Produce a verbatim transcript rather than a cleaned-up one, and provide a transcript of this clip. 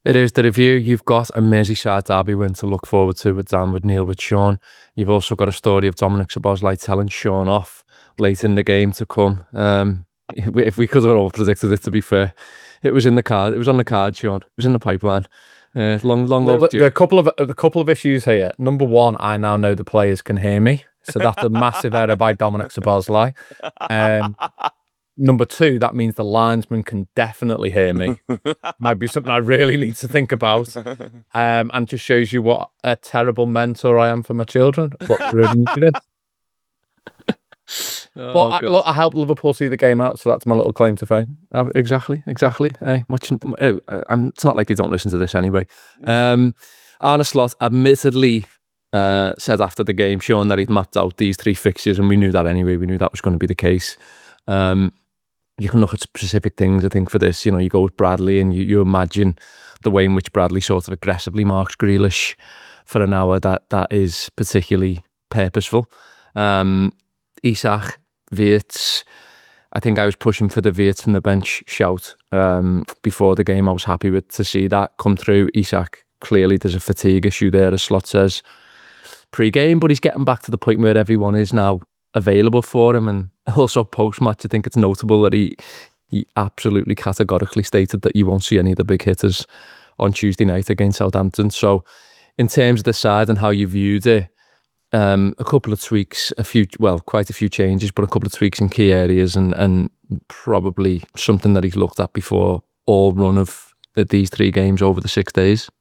It is the review. You've got a Merseyside derby win to look forward to with Dan, with Neil, with Sean. You've also got a story of Dominic Szoboszlai telling Sean off late in the game to come. Um, if we could have all predicted it, to be fair, it was in the card. It was on the card, Sean. It was in the pipeline. Uh, long, long There, overdue. there are a couple of a couple of issues here. Number one, I now know the players can hear me, so that's a massive error by Dominic Szoboszlai. Um, number two, that means the linesman can definitely hear me. Might be something I really need to think about. Um, and just shows you what a terrible mentor I am for my children. What really needed. Oh, But I, God. look, I helped Liverpool see the game out, so that's my little claim to fame. Uh, exactly, exactly. Hey, much, uh, I'm, it's not like they don't listen to this anyway. Um, Arne Slot admittedly uh, said after the game, Sean, that he'd mapped out these three fixtures, and we knew that anyway. We knew that was going to be the case. Um, you can look at specific things, I think, for this. You know, you go with Bradley, and you, you imagine the way in which Bradley sort of aggressively marks Grealish for an hour. That that is particularly purposeful. Um, Isak, Wirtz. I think I was pushing for the Wirtz from the bench shout um, before the game. I was happy with to see that come through. Isak, clearly there's a fatigue issue there, as Slot says, pre-game, but he's getting back to the point where everyone is now available for him. And also post-match, I think it's notable that he, he absolutely categorically stated that you won't see any of the big hitters on Tuesday night against Southampton. So in terms of the side and how you viewed it, Um, a couple of tweaks, a few, well, quite a few changes, but a couple of tweaks in key areas, and and probably something that he's looked at before all run of the, these three games over the six days.